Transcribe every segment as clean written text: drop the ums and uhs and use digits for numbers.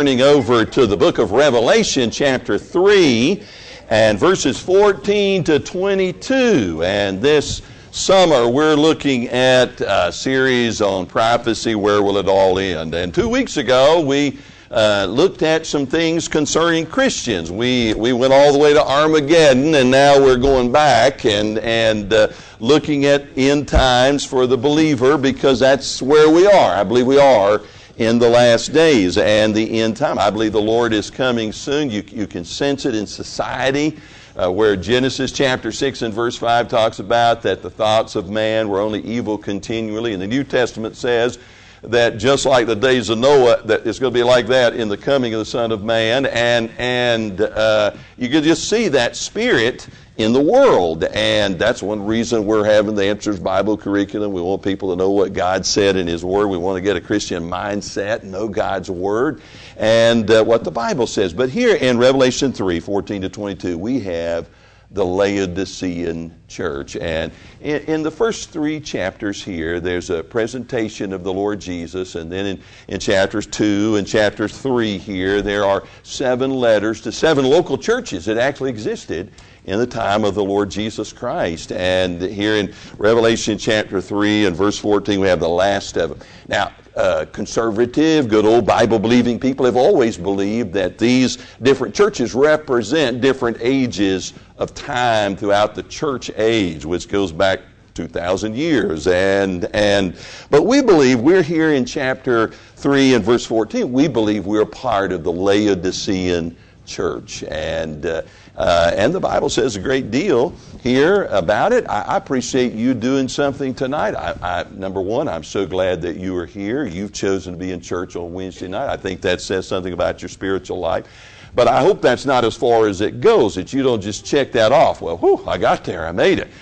Turning over to the book of Revelation, chapter 3, and verses 14 to 22. And this summer, we're looking at a series on prophecy, Where Will It All End? And 2 weeks ago, we looked at some things concerning Christians. We went all the way to Armageddon, and now we're going back and looking at end times for the believer, because that's where we are. I believe we are in the last days and the end time. I believe the Lord is coming soon. You can sense it in society, where Genesis chapter 6 and verse 5 talks about that the thoughts of man were only evil continually. And the New Testament says that just like the days of Noah, that it's going to be like that in the coming of the Son of Man. And you can just see that spirit in the world. And that's one reason we're having the Answers Bible curriculum. We want people to know what God said in His Word. We want to get a Christian mindset, know God's Word, and what the Bible says. But here in Revelation 3, 14 to 22, we have the Laodicean church. And in the first 3 chapters here, there's a presentation of the Lord Jesus. And then in chapters 2 and chapter 3 here, there are 7 letters to 7 local churches that actually existed in the time of the Lord Jesus Christ. And here in Revelation chapter 3 and verse 14, we have the last of them. Now, conservative, good old Bible-believing people have always believed that these different churches represent different ages of time throughout the church age, which goes back 2,000 years. But we believe we're here in chapter 3 and verse 14. We believe we're part of the Laodicean church. And the Bible says a great deal here about it. I appreciate you doing something tonight. Number one, I'm so glad that you are here. You've chosen to be in church on Wednesday night. I think that says something about your spiritual life. But I hope that's not as far as it goes, that you don't just check that off. Well, whew, I got there, I made it.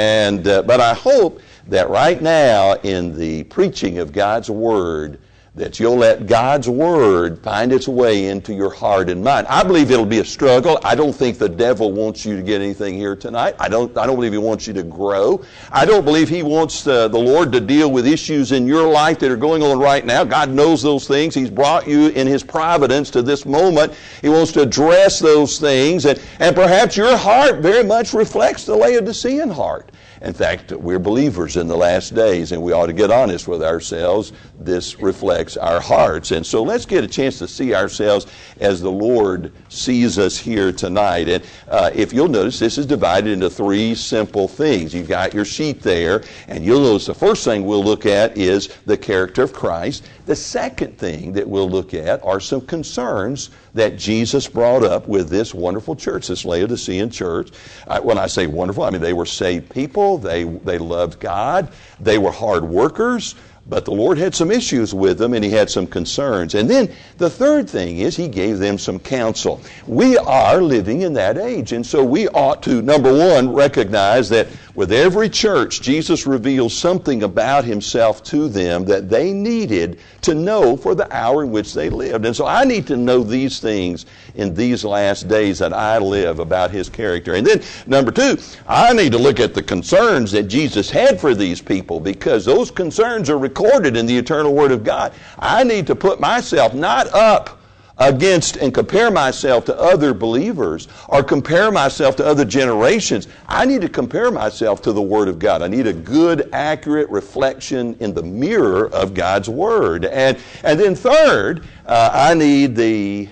But I hope that right now in the preaching of God's Word, that you'll let God's Word find its way into your heart and mind. I believe it'll be a struggle. I don't think the devil wants you to get anything here tonight. I don't believe he wants you to grow. I don't believe he wants the Lord to deal with issues in your life that are going on right now. God knows those things. He's brought you in His providence to this moment. He wants to address those things. And perhaps your heart very much reflects the Laodicean heart. In fact, we're believers in the last days, and we ought to get honest with ourselves. This reflects our hearts. And so let's get a chance to see ourselves as the Lord sees us here tonight. And if you'll notice, this is divided into 3 simple things. You've got your sheet there, and you'll notice the first thing we'll look at is the character of Christ. The second thing that we'll look at are some concerns that Jesus brought up with this wonderful church, this Laodicean church. When I say wonderful, I mean they were saved people. They loved God. They were hard workers. But the Lord had some issues with them, and He had some concerns. And then the third thing is He gave them some counsel. We are living in that age, and so we ought to, number one, recognize that with every church, Jesus reveals something about Himself to them that they needed to know for the hour in which they lived. And so I need to know these things in these last days that I live about His character. And then, number 2, I need to look at the concerns that Jesus had for these people, because those concerns are recorded in the eternal Word of God. I need to put myself not up against and compare myself to other believers or compare myself to other generations. I need to compare myself to the Word of God. I need a good, accurate reflection in the mirror of God's Word. And then third, I need the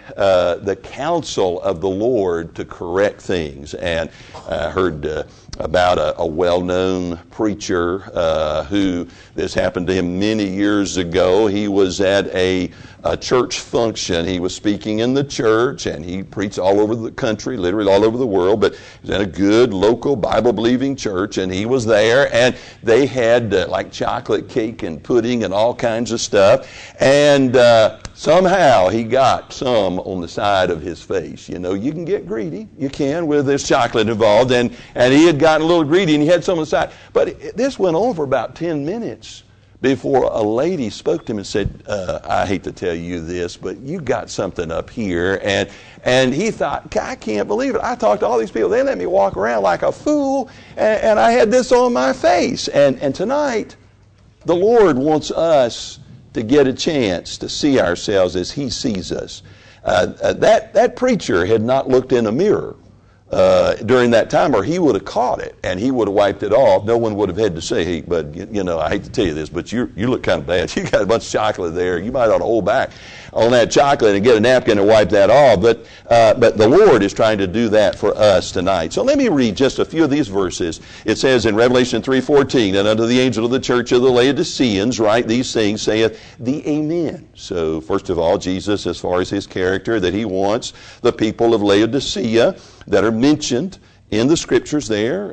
counsel of the Lord to correct things. And I heard about a well-known preacher who, this happened to him many years ago. He was at a church function. He was speaking in the church, and he preached all over the country, literally all over the world, but he was at a good local Bible-believing church, and he was there, and they had like chocolate cake and pudding and all kinds of stuff, and somehow he got some on the side of his face. You know, you can get greedy. You can with this chocolate involved, and he had gotten a little greedy, and he had some on the side. But this went on for about 10 minutes before a lady spoke to him and said, I hate to tell you this, but you got something up here. And he thought, I can't believe it. I talked to all these people. They let me walk around like a fool, and I had this on my face. And tonight, the Lord wants us to get a chance to see ourselves as He sees us. That preacher had not looked in a mirror during that time, or he would have caught it and he would have wiped it off. No one would have had to say, hey, but I hate to tell you this, but you look kind of bad. You got a bunch of chocolate there. You might ought to hold back on that chocolate and get a napkin and wipe that off. But the Lord is trying to do that for us tonight. So let me read just a few of these verses. It says in Revelation 3:14, and unto the angel of the church of the Laodiceans write these things, saith the Amen. So first of all, Jesus, as far as his character, that he wants the people of Laodicea that are mentioned in the scriptures there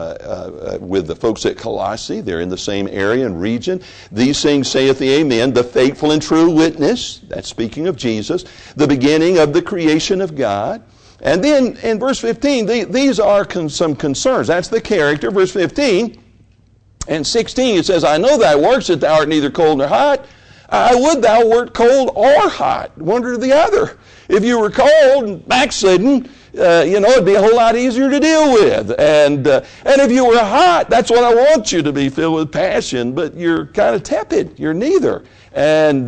with the folks at Colossae. They're in the same area and region. These things saith the Amen, the faithful and true witness, that's speaking of Jesus, the beginning of the creation of God. And then in verse 15, these are some concerns. That's the character. Verse 15 and 16, it says, I know thy works, that thou art neither cold nor hot. I would thou wert cold or hot. One or the other. If you were cold and backslidden, it'd be a whole lot easier to deal with. And if you were hot, that's what I want you to be, filled with passion, but you're kind of tepid. You're neither. And,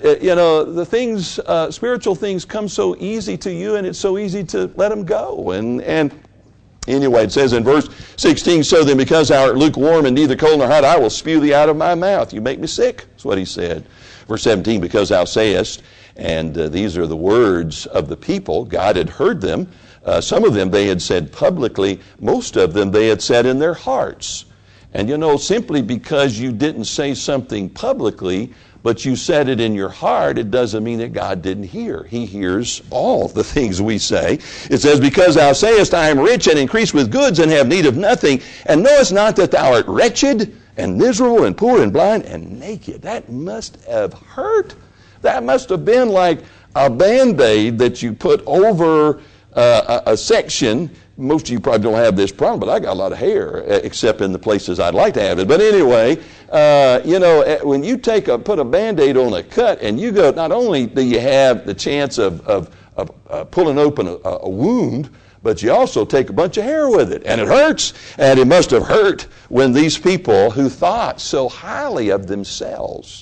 the things, spiritual things come so easy to you, and it's so easy to let them go. And anyway, it says in verse 16, so then because thou art lukewarm and neither cold nor hot, I will spew thee out of my mouth. You make me sick. That's what he said. Verse 17, because thou sayest, and these are the words of the people, God had heard them. Some of them they had said publicly. Most of them they had said in their hearts. And simply because you didn't say something publicly, but you said it in your heart, it doesn't mean that God didn't hear. He hears all the things we say. It says, because thou sayest, I am rich and increase with goods and have need of nothing, and knowest not that thou art wretched and miserable and poor and blind and naked. That must have hurt. That must have been like a Band-Aid that you put over a section. Most of you probably don't have this problem, but I got a lot of hair, except in the places I'd like to have it. But anyway, when you put a Band-Aid on a cut, and you go, not only do you have the chance of pulling open a wound, but you also take a bunch of hair with it, and it hurts. And it must have hurt when these people who thought so highly of themselves,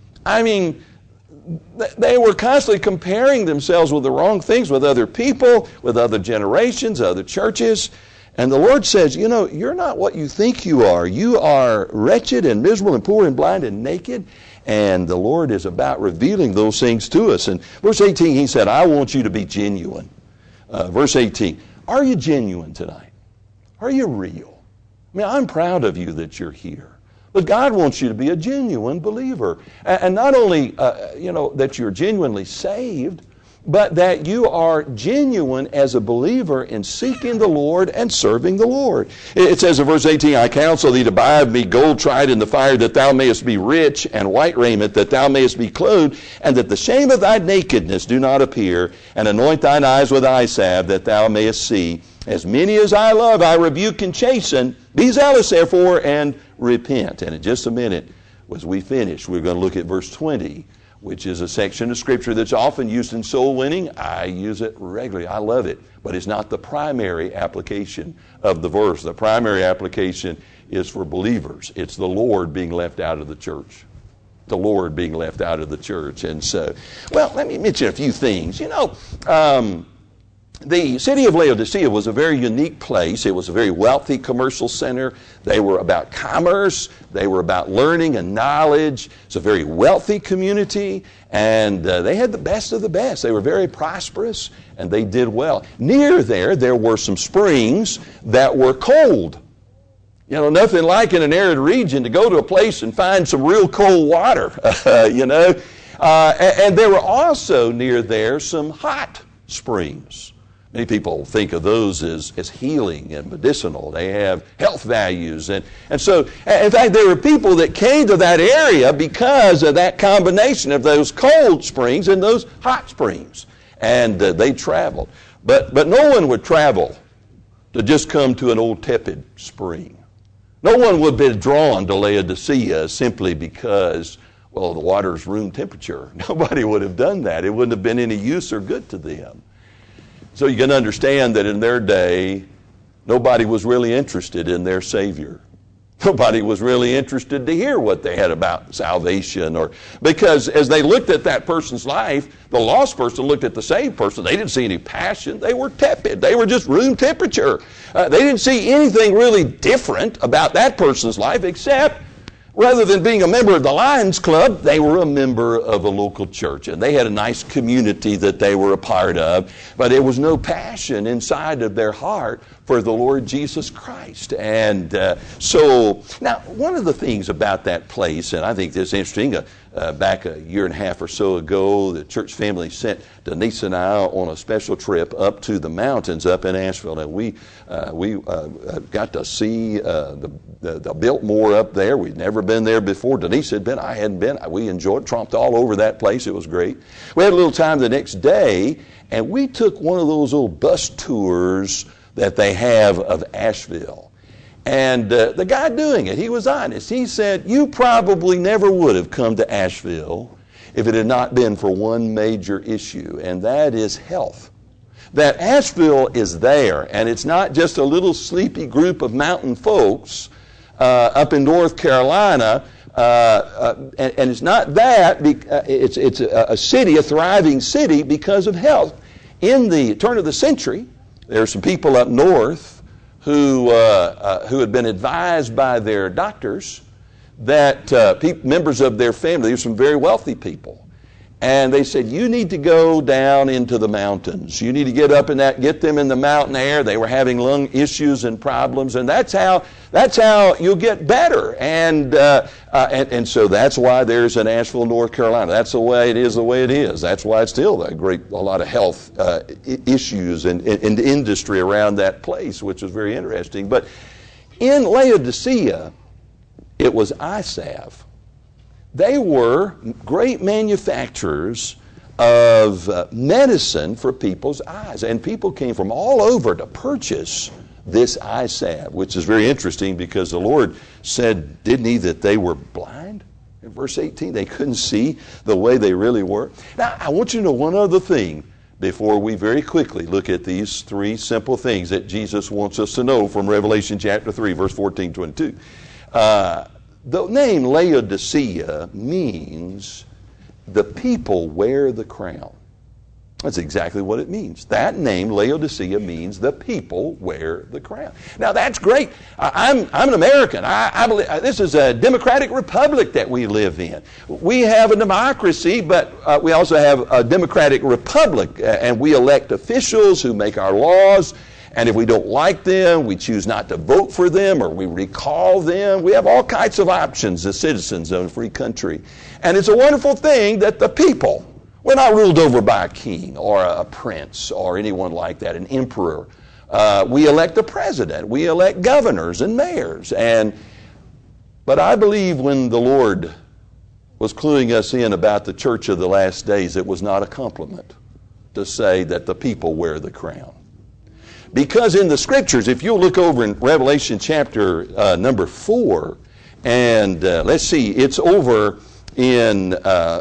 they were constantly comparing themselves with the wrong things, with other people, with other generations, other churches. And the Lord says, you're not what you think you are. You are wretched and miserable and poor and blind and naked. And the Lord is about revealing those things to us. And verse 18, he said, I want you to be genuine. Verse 18, are you genuine tonight? Are you real? I'm proud of you that you're here. But God wants you to be a genuine believer. And not only, that you're genuinely saved, but that you are genuine as a believer in seeking the Lord and serving the Lord. It says in verse 18, I counsel thee to buy of me gold tried in the fire, that thou mayest be rich, and white raiment, that thou mayest be clothed, and that the shame of thy nakedness do not appear, and anoint thine eyes with eye salve, that thou mayest see. As many as I love, I rebuke and chasten. Be zealous, therefore, and repent. And in just a minute, as we finish, we're going to look at verse 20, which is a section of Scripture that's often used in soul winning. I use it regularly. I love it. But it's not the primary application of the verse. The primary application is for believers. It's the Lord being left out of the church. The Lord being left out of the church. And so, let me mention a few things. The city of Laodicea was a very unique place. It was a very wealthy commercial center. They were about commerce. They were about learning and knowledge. It's a very wealthy community, and they had the best of the best. They were very prosperous, and they did well. Near there were some springs that were cold. Nothing like in an arid region to go to a place and find some real cold water, And there were also near there some hot springs. Many people think of those as healing and medicinal. They have health values. And so, in fact, there were people that came to that area because of that combination of those cold springs and those hot springs. And they traveled. But no one would travel to just come to an old tepid spring. No one would be drawn to Laodicea simply because, the water's room temperature. Nobody would have done that. It wouldn't have been any use or good to them. So you can understand that in their day, nobody was really interested in their Savior. Nobody was really interested to hear what they had about salvation, or because as they looked at that person's life, the lost person looked at the saved person. They didn't see any passion. They were tepid. They were just room temperature. They didn't see anything really different about that person's life, except rather than being a member of the Lions Club, they were a member of a local church, and they had a nice community that they were a part of, but there was no passion inside of their heart for the Lord Jesus Christ. And so, now, one of the things about that place, and I think this is interesting, back a year and a half or so ago, the church family sent Denise and I on a special trip up to the mountains up in Asheville, and we got to see the Biltmore up there. We'd never been there before. Denise had been, I hadn't been. We enjoyed, tromped all over that place. It was great. We had a little time the next day, and we took one of those old bus tours that they have of Asheville. And the guy doing it, he was honest. He said, you probably never would have come to Asheville if it had not been for one major issue, and that is health. That Asheville is there, and it's not just a little sleepy group of mountain folks up in North Carolina, and it's not that, it's a city, a thriving city because of health. In the turn of the century, there are some people up north who had been advised by their doctors that members of their family, there's some very wealthy people, and they said, you need to go down into the mountains. You need to get up in that, get them in the mountain air. They were having lung issues and problems, and that's how you'll get better. And so that's why there's an Asheville, North Carolina. That's the way it is, the way it is. That's why it's still a lot of health issues and industry around that place, which is very interesting. But in Laodicea, it was eye salve. They were great manufacturers of medicine for people's eyes. And people came from all over to purchase this eye salve, which is very interesting because the Lord said, didn't he, that they were blind? In verse 18, they couldn't see the way they really were. Now, I want you to know one other thing before we very quickly look at these three simple things that Jesus wants us to know from Revelation chapter 3, verse 14, 22. The name Laodicea means the people wear the crown. That's exactly what it means. That name, Laodicea, means the people wear the crown. Now, that's great. I'm an American. I believe this is a democratic republic that we live in. We have a democracy, but we also have a democratic republic, and we elect officials who make our laws. And if we don't like them, we choose not to vote for them, or we recall them. We have all kinds of options as citizens of a free country. And it's a wonderful thing that the people, we're not ruled over by a king or a prince or anyone like that, an emperor. We elect a president. We elect governors and mayors. But I believe when the Lord was cluing us in about the church of the last days, it was not a compliment to say that the people wear the crown. Because in the Scriptures, if you'll look over in Revelation chapter number 4, and let's see, it's over in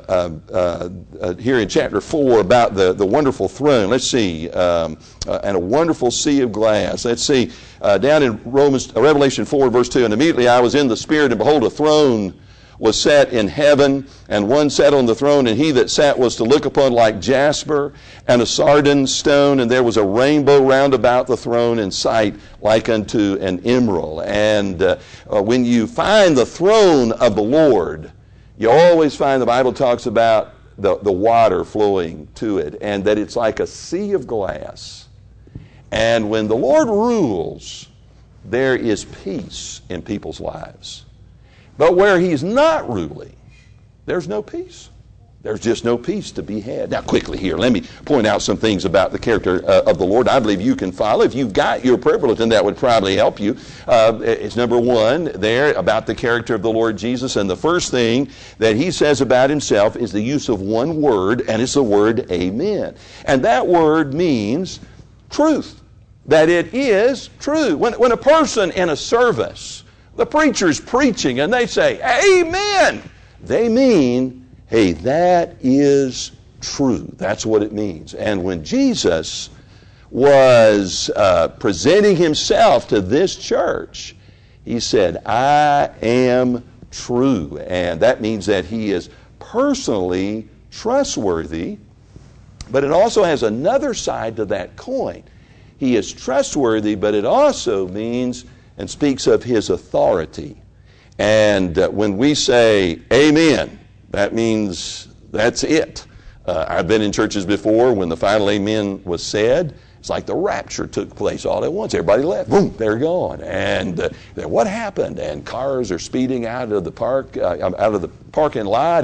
here in chapter 4 about the wonderful throne. Let's see, and a wonderful sea of glass. Let's see, down in Revelation 4, verse 2, and immediately I was in the Spirit, and behold, a throne was set in heaven, and one sat on the throne, and he that sat was to look upon like jasper and a sardine stone, and there was a rainbow round about the throne in sight like unto an emerald. And when you find the throne of the Lord, you always find the Bible talks about the water flowing to it, and that it's like a sea of glass. And when the Lord rules, there is peace in people's lives. But where he's not ruling, there's no peace. There's just no peace to be had. Now, quickly here, let me point out some things about the character of the Lord I believe you can follow. If you've got your prayer bulletin, that would probably help you. It's number 1 there about the character of the Lord Jesus. And the first thing that he says about himself is the use of one word, and it's the word amen. And that word means truth, that it is true. When a person in a service, the preacher's preaching, and they say, amen, they mean, hey, that is true. That's what it means. And when Jesus was presenting himself to this church, He said, I am true. And that means that he is personally trustworthy, but it also has another side to that coin. He is trustworthy, but it also means and speaks of his authority. And when we say amen, that means that's it. I've been in churches before when the final amen was said. It's like the rapture took place all at once. Everybody left. Boom, they're gone. And what happened? And cars are speeding out of the parking lot.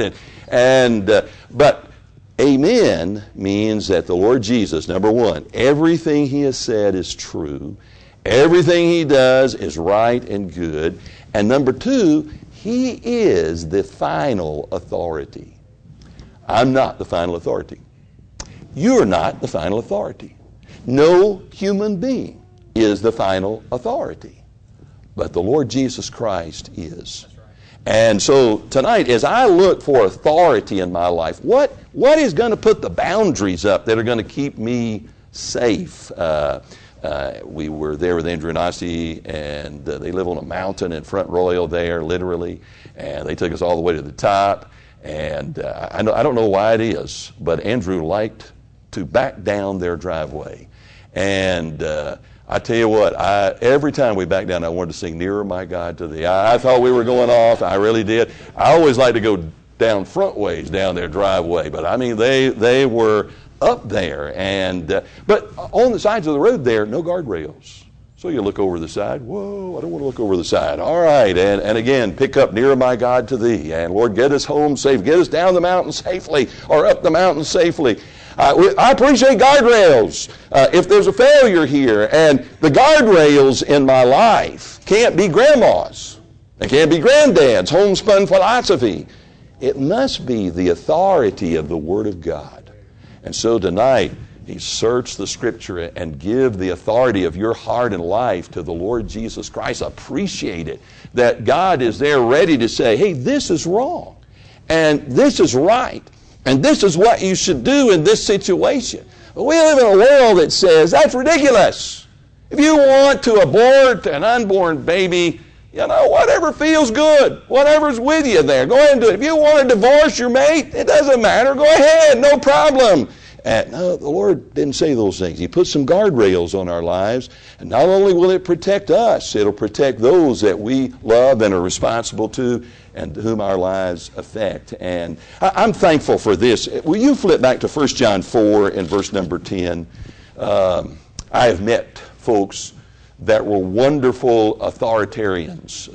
But amen means that the Lord Jesus, number one, everything he has said is true. Everything he does is right and good. And number two, he is the final authority. I'm not the final authority. You're not the final authority. No human being is the final authority. But the Lord Jesus Christ is. And so tonight, as I look for authority in my life, what is going to put the boundaries up that are going to keep me safe? We were there with Andrew and Ossie, and they live on a mountain in Front Royal there, literally. And they took us all the way to the top. And I don't know why it is, but Andrew liked to back down their driveway. And I tell you what, every time we backed down, I wanted to sing Nearer, My God, to Thee. I thought we were going off. I really did. I always like to go down front ways down their driveway. But I mean, they were up there. But on the sides of the road there, no guardrails. So you look over the side. Whoa, I don't want to look over the side. All right. And again, pick up Nearer, My God, to Thee. And Lord, get us home safe. Get us down the mountain safely or up the mountain safely. I appreciate guardrails. If there's a failure here, and the guardrails in my life can't be grandma's, they can't be granddad's homespun philosophy. It must be the authority of the Word of God. And so tonight, search the Scripture and give the authority of your heart and life to the Lord Jesus Christ. Appreciate it, that God is there ready to say, hey, this is wrong, and this is right. And this is what you should do in this situation. But we live in a world that says, that's ridiculous. If you want to abort an unborn baby, whatever feels good, whatever's with you there, go ahead and do it. If you want to divorce your mate, it doesn't matter. Go ahead, no problem. No, the Lord didn't say those things. He put some guardrails on our lives, and not only will it protect us, it'll protect those that we love and are responsible to and whom our lives affect. And I'm thankful for this. Will you flip back to 1 John 4 and verse number 10? I have met folks that were wonderful authoritarians.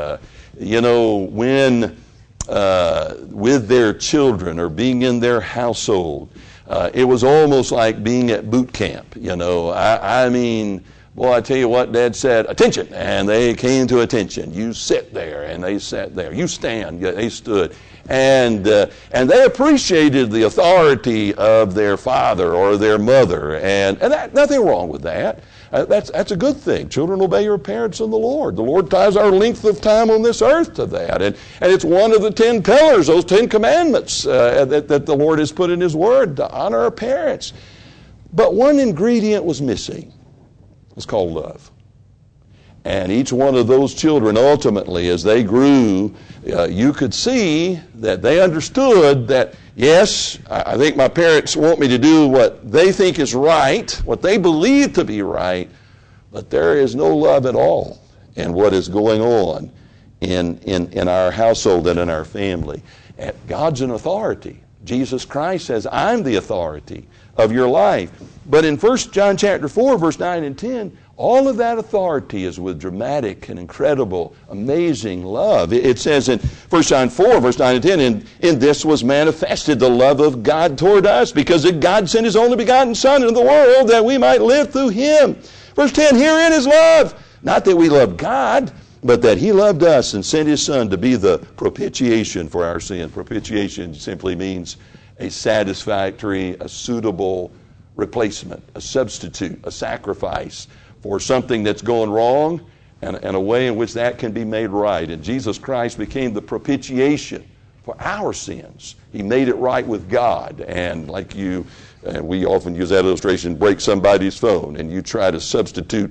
When with their children or being in their household, it was almost like being at boot camp. I mean, boy, I tell you what, Dad said, attention, and they came to attention. You sit there, and they sat there. You stand, they stood. And they appreciated the authority of their father or their mother, and nothing wrong with that. That's a good thing. Children, obey your parents in the Lord. The Lord ties our length of time on this earth to that. And it's one of the 10 pillars, those 10 commandments that the Lord has put in His Word, to honor our parents. But one ingredient was missing. It's called love. And each one of those children, ultimately, as they grew, you could see that they understood that, yes, I think my parents want me to do what they think is right, what they believe to be right, but there is no love at all in what is going on in our household and in our family. And God's an authority. Jesus Christ says, I'm the authority of your life. But in 1 John chapter 4, verse 9 and 10, all of that authority is with dramatic and incredible, amazing love. It says in 1 John 4, verse 9 and 10, in this was manifested the love of God toward us, because God sent His only begotten Son into the world that we might live through Him. Verse 10, herein is love. Not that we love God, but that He loved us and sent His Son to be the propitiation for our sin. Propitiation simply means a satisfactory, a suitable replacement, a substitute, a sacrifice for something that's going wrong, and a way in which that can be made right. And Jesus Christ became the propitiation for our sins. He made it right with God. And we often use that illustration, break somebody's phone, and you try to substitute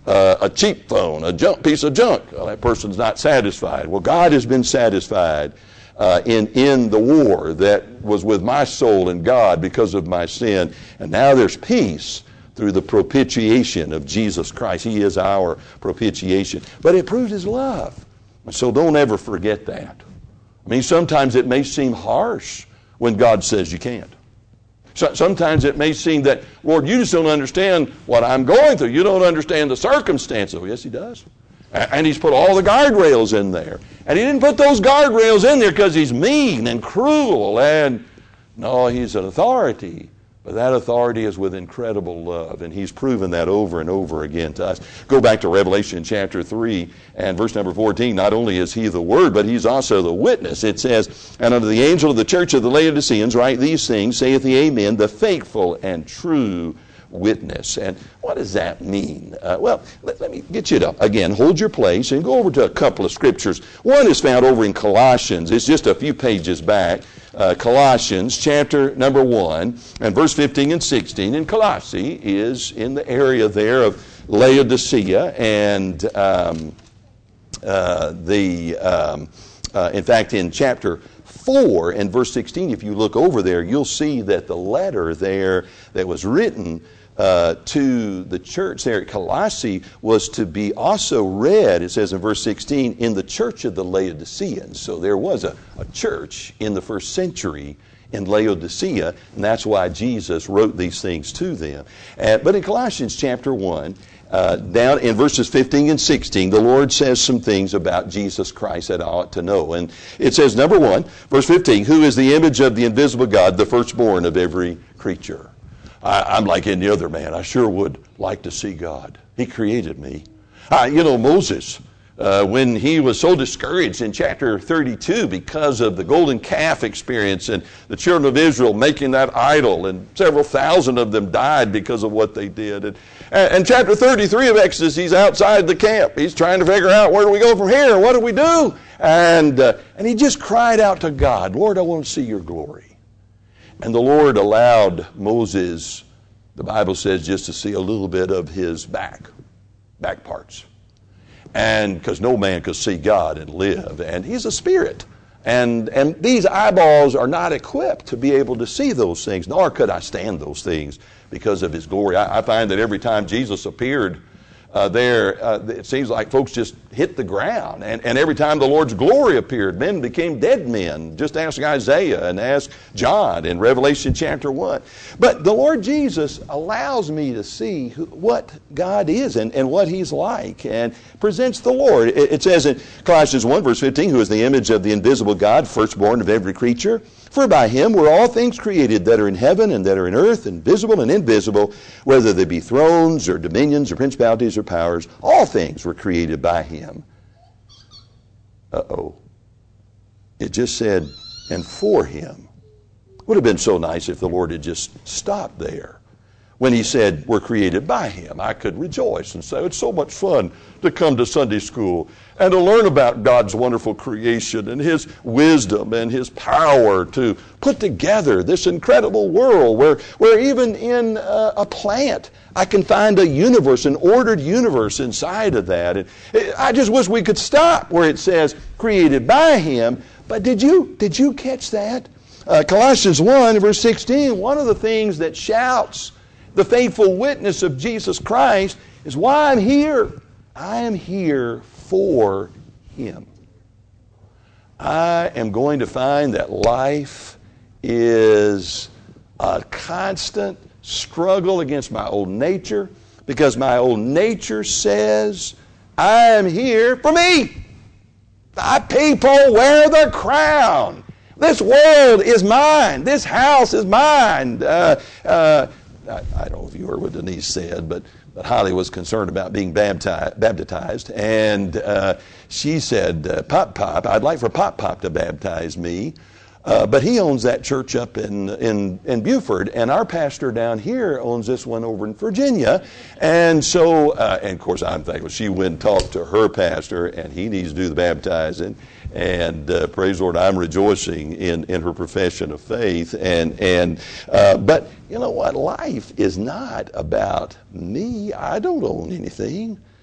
a cheap phone, a piece of junk. Well, that person's not satisfied. Well, God has been satisfied in the war that was with my soul and God because of my sin. And now there's peace through the propitiation of Jesus Christ. He is our propitiation. But it proved his love. So don't ever forget that. I mean, sometimes it may seem harsh when God says you can't. Sometimes it may seem that, Lord, you just don't understand what I'm going through. You don't understand the circumstances. Oh, yes, he does. And he's put all the guardrails in there. And he didn't put those guardrails in there because he's mean and cruel. And no, he's an authority. But that authority is with incredible love, and he's proven that over and over again to us. Go back to Revelation chapter 3 and verse number 14. Not only is he the Word, but he's also the witness. It says, and unto the angel of the church of the Laodiceans write these things, saith the Amen, the faithful and true witness. And what does that mean? Well, let me get you to, again, hold your place and go over to a couple of scriptures. One is found over in Colossians. It's just a few pages back. Colossians chapter number 1 and verse 15 and 16. And Colossae is in the area there of Laodicea, and in fact in chapter 4 and verse 16, if you look over there, you'll see that the letter there that was written to the church there at Colossae was to be also read, it says in verse 16, in the church of the Laodiceans. So there was a church in the first century in Laodicea, and that's why Jesus wrote these things to them. But in Colossians chapter 1, down in verses 15 and 16, the Lord says some things about Jesus Christ that I ought to know. And it says, number 1, verse 15, who is the image of the invisible God, the firstborn of every creature. I'm like any other man. I sure would like to see God. He created me. Moses, when he was so discouraged in chapter 32 because of the golden calf experience and the children of Israel making that idol, and several thousand of them died because of what they did. And chapter 33 of Exodus, he's outside the camp. He's trying to figure out, where do we go from here? What do we do? And he just cried out to God, Lord, I want to see your glory. And the Lord allowed Moses, the Bible says, just to see a little bit of his back parts. And because no man could see God and live. And he's a spirit. And these eyeballs are not equipped to be able to see those things, nor could I stand those things because of his glory. I find that every time Jesus appeared it seems like folks just hit the ground. And every time the Lord's glory appeared, men became dead men. Just ask Isaiah and ask John in Revelation chapter 1. But the Lord Jesus allows me to see what God is and what he's like, and presents the Lord. It says in Colossians 1 verse 15, who is the image of the invisible God, firstborn of every creature. For by him were all things created that are in heaven and that are in earth, and visible and invisible, whether they be thrones or dominions or principalities or powers. All things were created by him. It just said, and for him. Would have been so nice if the Lord had just stopped there. When he said, we're created by him, I could rejoice and say, it's so much fun to come to Sunday school and to learn about God's wonderful creation and his wisdom and his power to put together this incredible world where even in a plant, I can find a universe, an ordered universe inside of that. And I just wish we could stop where it says created by him. But did you catch that? Colossians 1 verse 16, one of the things that shouts the faithful witness of Jesus Christ is why I'm here. I am here for him. I am going to find that life is a constant struggle against my old nature, because my old nature says I am here for me. Thy people wear the crown. This world is mine. This house is mine. I don't know if you heard what Denise said, but Holly was concerned about being baptized, and she said, Pop, I'd like for Pop to baptize me, but he owns that church up in Buford, and our pastor down here owns this one over in Virginia, and so, and of course I'm thankful, she went and talked to her pastor, and he needs to do the baptizing. And praise the Lord, I'm rejoicing in her profession of faith. But you know what? Life is not about me. I don't own anything.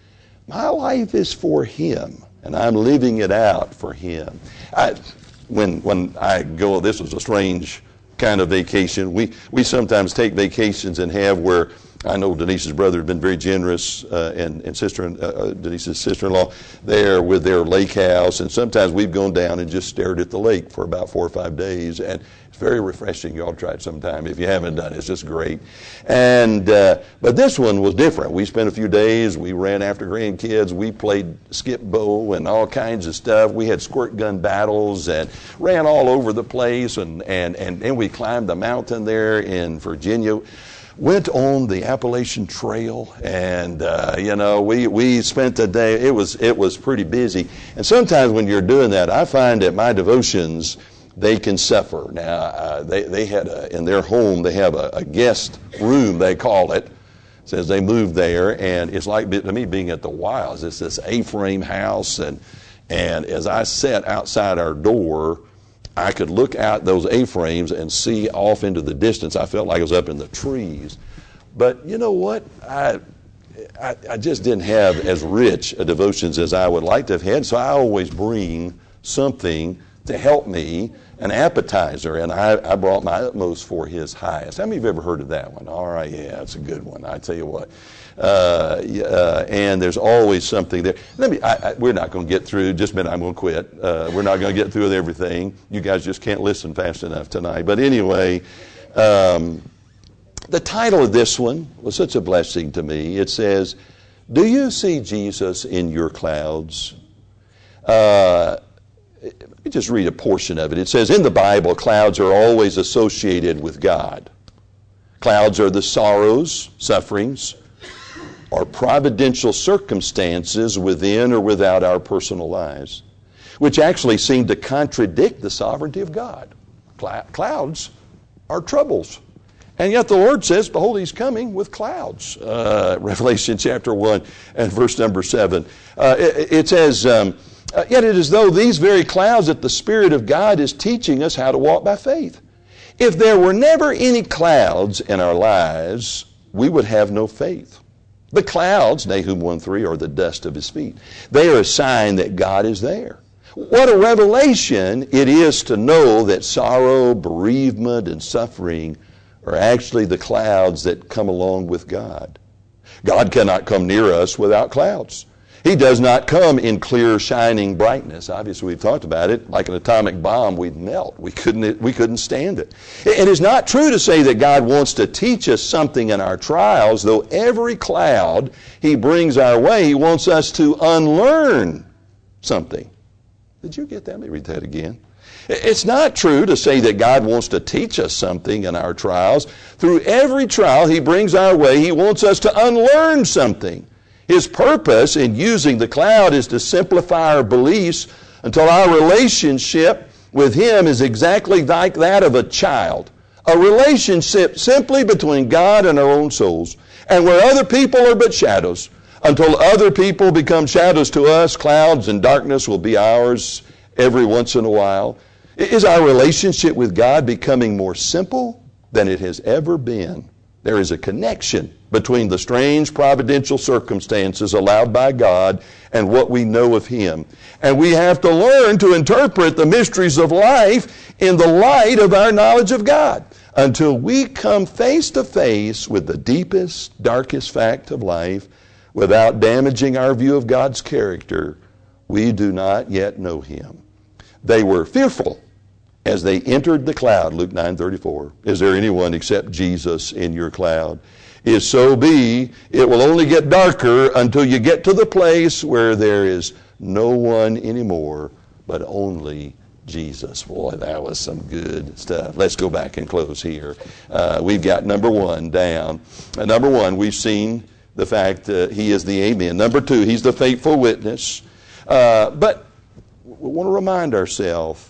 My life is for Him, and I'm living it out for Him. When I go, this was a strange kind of vacation. We sometimes take vacations and have where, I know Denise's brother has been very generous, and Denise's sister-in-law there with their lake house, and sometimes we've gone down and just stared at the lake for about 4 or 5 days, and it's very refreshing. You ought to try it sometime. If you haven't done it, it's just great. And but this one was different. We spent a few days. We ran after grandkids. We played skip bow and all kinds of stuff. We had squirt gun battles and ran all over the place, and we climbed the mountain there in Virginia. Went on the Appalachian Trail, and we spent the day. It was pretty busy, and sometimes when you're doing that, I find that my devotions, they can suffer. Now they had in their home, they have a guest room, they call it. It says they moved there, and it's like to me being at the wilds. It's this A-frame house, and as I sat outside our door, I could look out those A-frames and see off into the distance. I felt like I was up in the trees. But you know what? I just didn't have as rich a devotions as I would like to have had, so I always bring something to help me, an appetizer, and I brought my utmost for His highest. How many of you have ever heard of that one? All right, yeah, it's a good one. I tell you what. And there's always something there. We're not going to get through. Just a minute, I'm going to quit. We're not going to get through with everything. You guys just can't listen fast enough tonight. But anyway, the title of this one was such a blessing to me. It says, "Do you see Jesus in your clouds?" Let me just read a portion of it. It says, in the Bible, clouds are always associated with God. Clouds are the sorrows, sufferings, or providential circumstances within or without our personal lives, which actually seem to contradict the sovereignty of God. Clouds are troubles. And yet the Lord says, behold, He's coming with clouds. Revelation chapter 1 and verse number 7. It says, yet it is as though these very clouds that the Spirit of God is teaching us how to walk by faith. If there were never any clouds in our lives, we would have no faith. The clouds, Nahum 1:3, are the dust of His feet. They are a sign that God is there. What a revelation it is to know that sorrow, bereavement, and suffering are actually the clouds that come along with God. God cannot come near us without clouds. He does not come in clear, shining brightness. Obviously, we've talked about it. Like an atomic bomb, we'd melt. We couldn't stand it. It is not true to say that God wants to teach us something in our trials, though every cloud He brings our way, He wants us to unlearn something. Did you get that? Let me read that again. It's not true to say that God wants to teach us something in our trials. Through every trial He brings our way, He wants us to unlearn something. His purpose in using the cloud is to simplify our beliefs until our relationship with Him is exactly like that of a child. A relationship simply between God and our own souls, and where other people are but shadows. Until other people become shadows to us, clouds and darkness will be ours every once in a while. Is our relationship with God becoming more simple than it has ever been? There is a connection between the strange providential circumstances allowed by God and what we know of Him. And we have to learn to interpret the mysteries of life in the light of our knowledge of God. Until we come face to face with the deepest, darkest fact of life without damaging our view of God's character, we do not yet know Him. They were fearful as they entered the cloud, Luke 9:34. Is there anyone except Jesus in your cloud? If so be, it will only get darker until you get to the place where there is no one anymore, but only Jesus. Boy, that was some good stuff. Let's go back and close here. We've got number one down. Number one, we've seen the fact that He is the Amen. Number two, He's the faithful witness. But we want to remind ourselves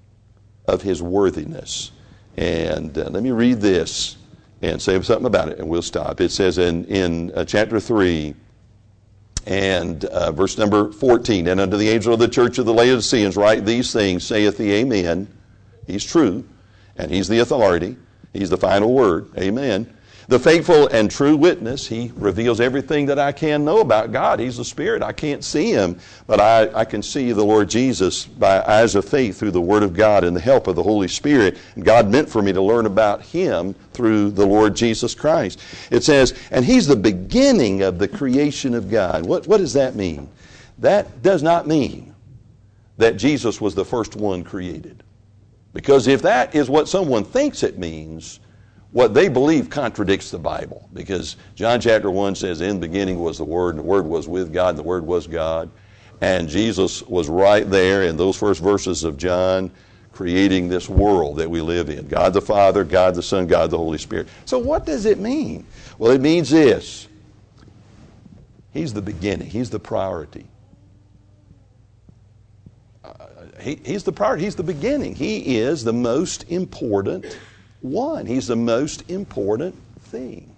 of His worthiness. And let me read this and say something about it, and we'll stop. It says in chapter 3 and verse number 14, and unto the angel of the church of the Laodiceans write these things, saith the Amen. He's true, and He's the authority. He's the final word. Amen. The faithful and true witness, he reveals everything that I can know about God. He's the Spirit. I can't see him, but I can see the Lord Jesus by eyes of faith through the Word of God and the help of the Holy Spirit. And God meant for me to learn about him through the Lord Jesus Christ. It says, and he's the beginning of the creation of God. What does that mean? That does not mean that Jesus was the first one created. Because if that is what someone thinks it means, what they believe contradicts the Bible. Because John chapter 1 says, in the beginning was the Word, and the Word was with God, and the Word was God. And Jesus was right there in those first verses of John, creating this world that we live in. God the Father, God the Son, God the Holy Spirit. So what does it mean? Well, it means this. He's the beginning. He's the priority. He's the priority. He's the beginning. He is the most important one. He's the most important thing.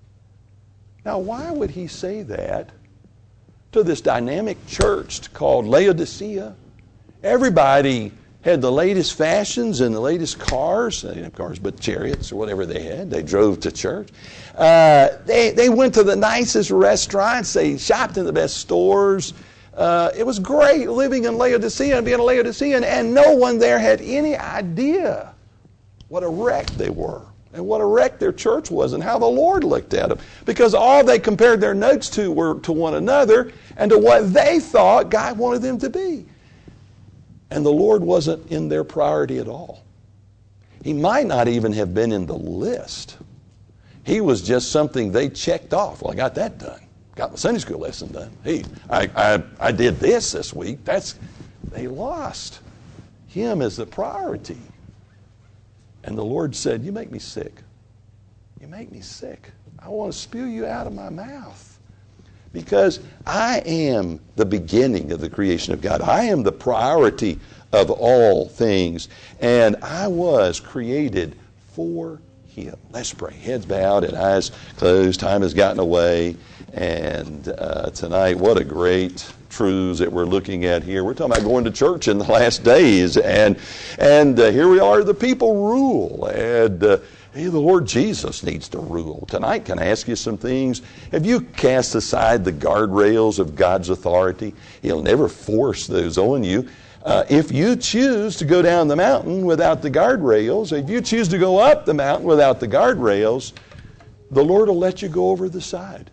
Now, why would he say that to this dynamic church called Laodicea? Everybody had the latest fashions and the latest cars. They didn't have cars, but chariots or whatever they had. They drove to church. They went to the nicest restaurants. They shopped in the best stores. It was great living in Laodicea and being a Laodicean, and no one there had any idea what a wreck they were and what a wreck their church was and how the Lord looked at them. Because all they compared their notes to were to one another and to what they thought God wanted them to be. And the Lord wasn't in their priority at all. He might not even have been in the list. He was just something they checked off. Well, I got that done. Got my Sunday school lesson done. Hey, I did this week. They lost him as the priority. And the Lord said, you make me sick. You make me sick. I want to spew you out of my mouth. Because I am the beginning of the creation of God. I am the priority of all things. And I was created for him. Let's pray. Heads bowed and eyes closed. Time has gotten away. And tonight, what a great truths that we're looking at here. We're talking about going to church in the last days. And here we are, the people rule. And the Lord Jesus needs to rule. Tonight, can I ask you some things? Have you cast aside the guardrails of God's authority? He'll never force those on you. If you choose to go down the mountain without the guardrails, if you choose to go up the mountain without the guardrails, the Lord will let you go over the side.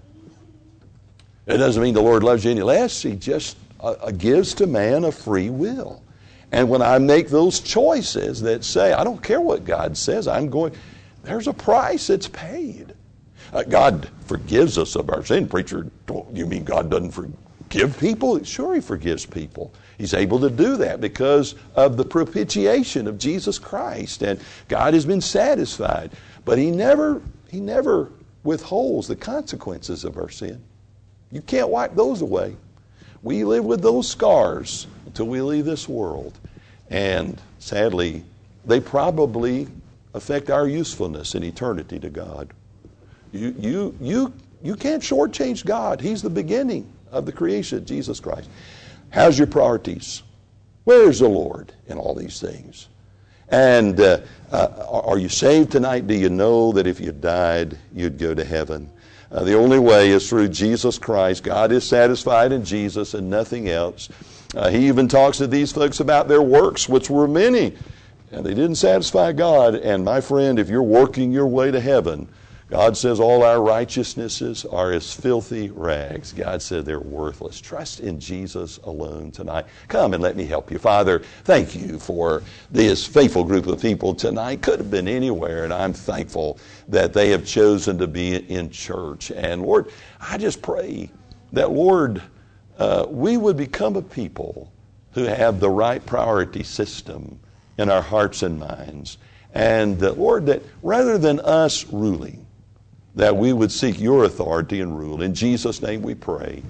It doesn't mean the Lord loves you any less. He just gives to man a free will. And when I make those choices that say, I don't care what God says, there's a price that's paid. God forgives us of our sin. Preacher, you mean God doesn't forgive people? Sure, he forgives people. He's able to do that because of the propitiation of Jesus Christ. And God has been satisfied. But he never withholds the consequences of our sin. You can't wipe those away. We live with those scars until we leave this world. And sadly, they probably affect our usefulness in eternity to God. You can't shortchange God. He's the beginning of the creation, Jesus Christ. How's your priorities? Where's the Lord in all these things? And are you saved tonight? Do you know that if you died, you'd go to heaven? The only way is through Jesus Christ. God is satisfied in Jesus and nothing else. He even talks to these folks about their works, which were many, and they didn't satisfy God. And my friend, if you're working your way to heaven, God says all our righteousnesses are as filthy rags. God said they're worthless. Trust in Jesus alone tonight. Come and let me help you. Father, thank you for this faithful group of people tonight. Could have been anywhere, and I'm thankful that they have chosen to be in church. And Lord, I just pray that, Lord, we would become a people who have the right priority system in our hearts and minds. And Lord, that rather than us ruling, that we would seek your authority and rule. In Jesus' name we pray.